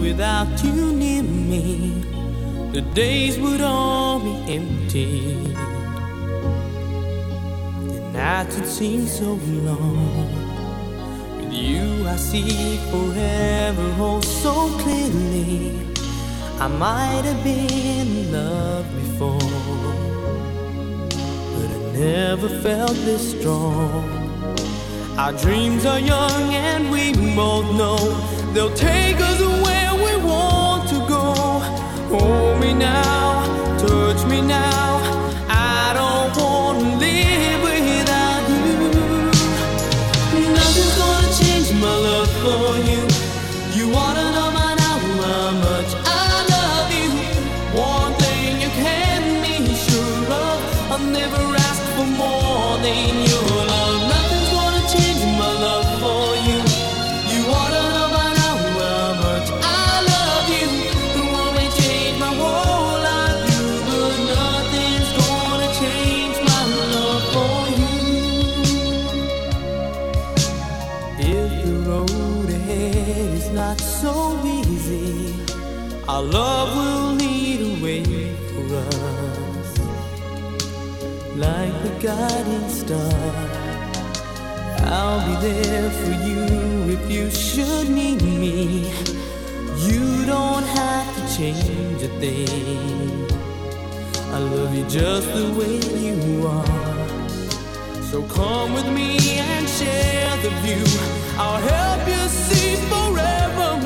Without you near me, the days would all be empty. The nights would seem so long. With you I see forever oh so clearly. I might have been in love before, but I never felt this strong. Our dreams are young and we both know they'll take us where we want to go. Hold me now, touch me now. I don't want to live without you. Nothing's gonna change my love for you. You wanna know by now how much I love you. One thing you can be sure of, I'll never ask for more than your love. Nothing's gonna change my love for you. You wanna know by now how much I love you. It won't change my whole life, you, but nothing's gonna change my love for you. If the road ahead is not so easy, our love will lead a way for us, like the guiding star. I'll be there for you if you should need me. You don't have to change a thing. I love you just the way you are. So come with me and share the view. I'll help you see forever